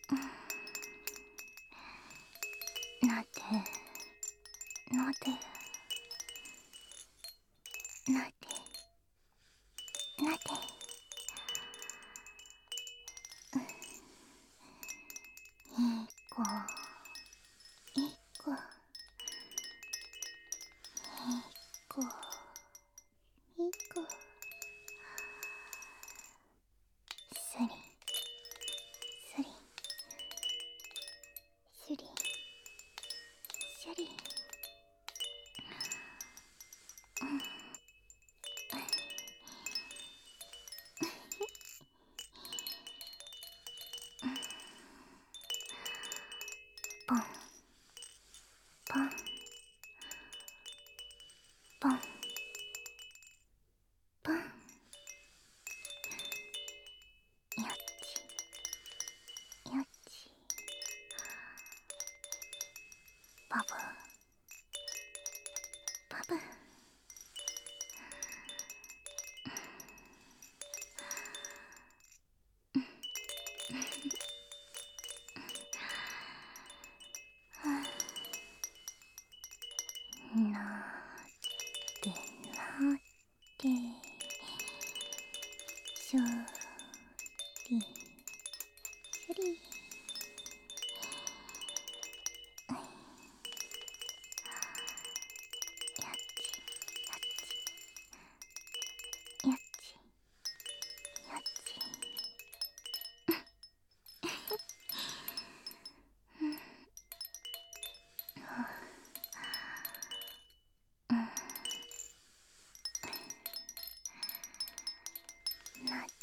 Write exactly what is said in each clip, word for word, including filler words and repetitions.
なでなでなでなで、いい子いい子いい子いい子、スリスリシュリシュリ、ポンポンポンポン、よっちよっち、バブバブ、なってなってシュリシュリ、やっちやっちやっちなで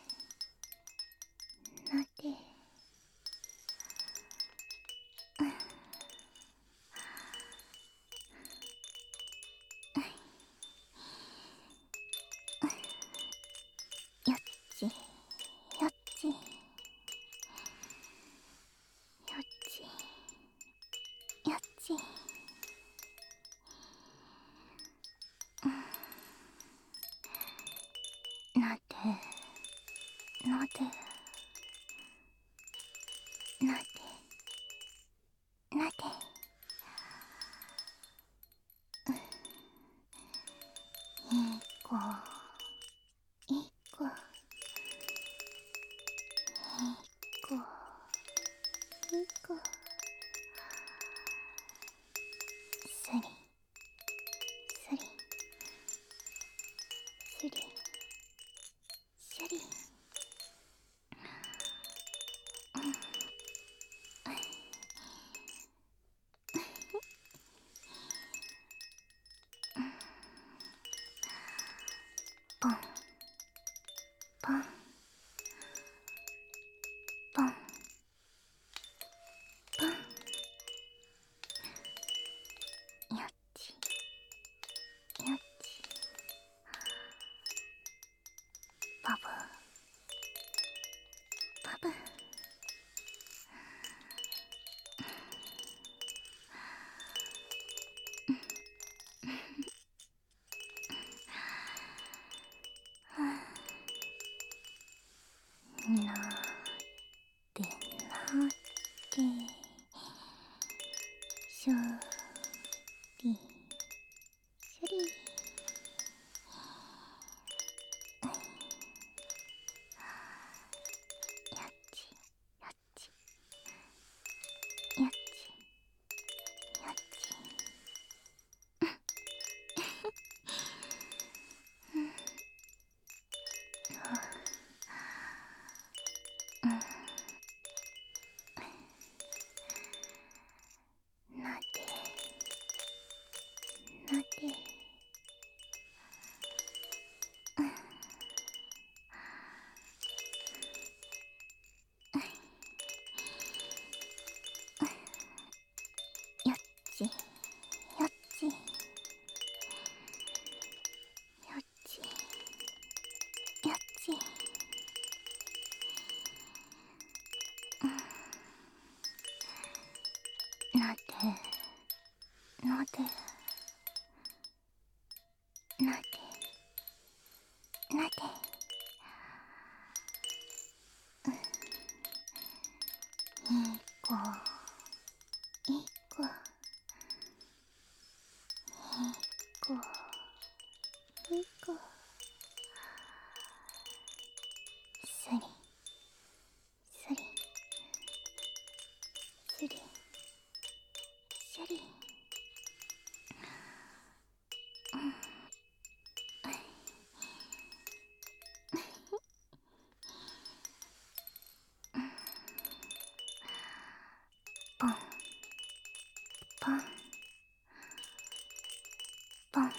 なで、よっちよっちよっちよっち、なでなでなでなで、いい子いい子いい子いい子、スリスリシュリシュリ、ポンポンポンポン、よっちよっち、バブバブ、なでなでシュリシュリ、やっちやっちやっちやっち、なで個一個一個一個スリスリスリスリポンポンポン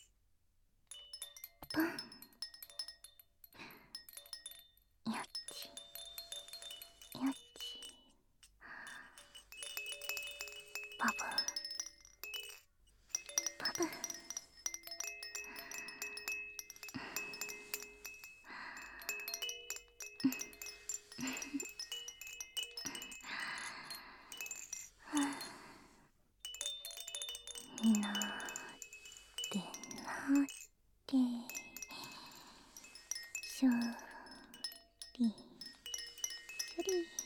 ポンよっちよっちバブバブなってなってしょりしょり